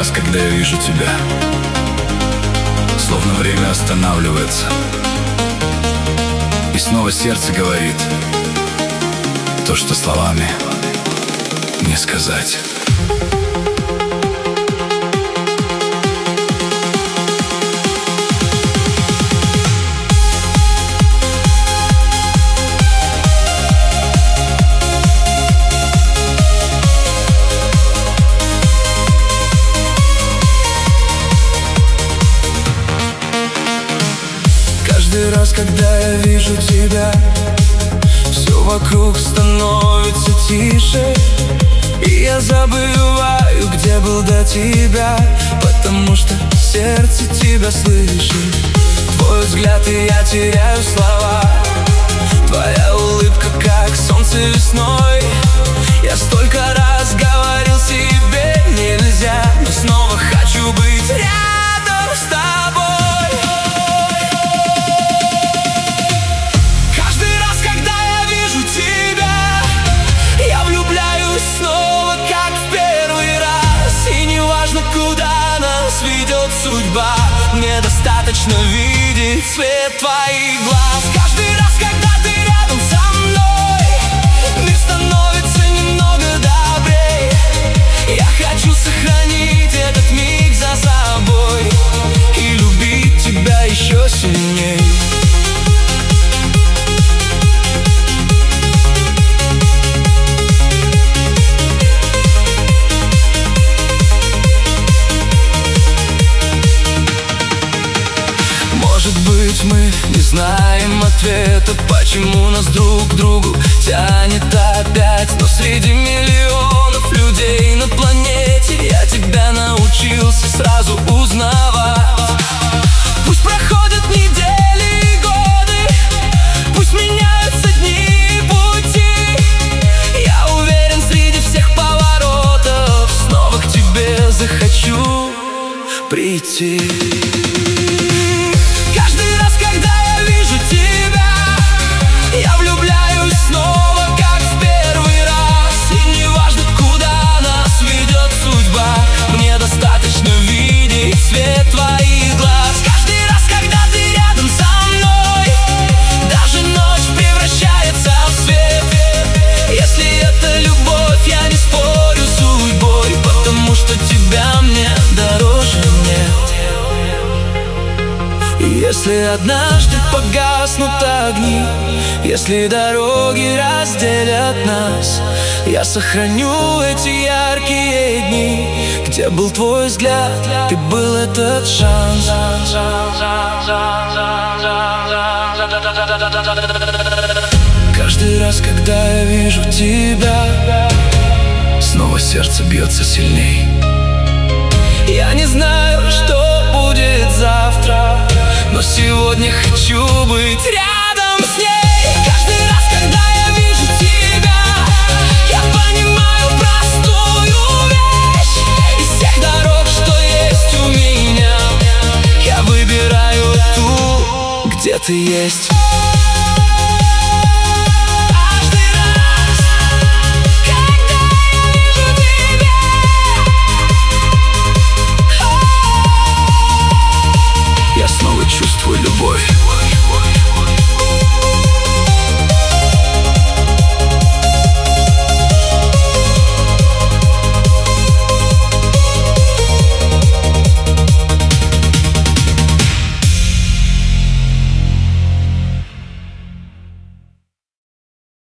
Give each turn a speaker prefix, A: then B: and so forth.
A: раз, когда я вижу тебя, словно время останавливается, и снова сердце говорит то, что словами не сказать.
B: Каждый раз, когда я вижу тебя, все вокруг становится тише, и я забываю, где был до тебя, потому что сердце тебя слышит. Твой взгляд, и я теряю слова. Твоя улыбка, как солнце весной. Я столько раз говорил себе нельзя, но снова хочу быть рядом с тобой. Судьба, мне достаточно видеть цвет твоих глаз. Каждый раз, когда ты рядом со мной, мир становится немного добрей. Я хочу сохранить этот миг за собой и любить тебя еще сильней. Может быть, мы не знаем ответа, почему нас друг к другу тянет опять. Но среди миллионов людей на планете я тебя научился сразу узнавать. Пусть проходят недели и годы, пусть меняются дни и пути, я уверен, среди всех поворотов снова к тебе захочу прийти. Каждый раз, когда я вижу тебя, я влюбляюсь снова, как в первый раз. И неважно, куда нас ведет судьба, мне достаточно видеть цвет твоих глаз. Каждый раз, когда ты рядом со мной, даже ночь превращается в свет. Если это любовь, я не спорю с судьбой, потому что тебя мне дороже нет. Если однажды погаснут огни, если дороги разделят нас, я сохраню эти яркие дни, где был твой взгляд, и был этот шанс. Каждый раз, когда я вижу тебя,
A: снова сердце бьется сильней.
B: Я не знаю, что будет завтра, но сегодня хочу быть рядом с ней. Каждый раз, когда я вижу тебя, я понимаю простую вещь. Из всех дорог, что есть у меня, я выбираю ту, где ты есть.